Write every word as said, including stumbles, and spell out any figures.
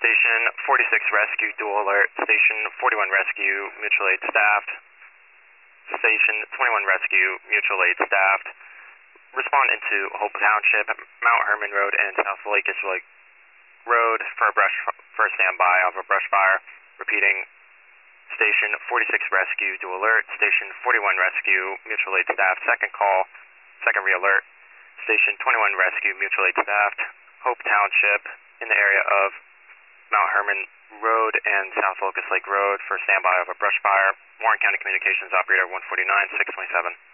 Station forty-six Rescue, dual alert. Station forty-one Rescue, mutual aid staffed. Station twenty-one Rescue, mutual aid staffed. Respond into Hope Township, Mount Herman Road, and South Lake Lake Road for a brush for a standby of a brush fire. Repeating. Station forty-six Rescue, dual alert. Station forty-one Rescue, mutual aid staffed. Second call, second re-alert. Station twenty-one Rescue, mutual aid staffed. Hope Township in the area of Mount Herman Road and South Locust Lake Road for standby of a brush fire. Warren County Communications Operator one forty-nine, six twenty-seven.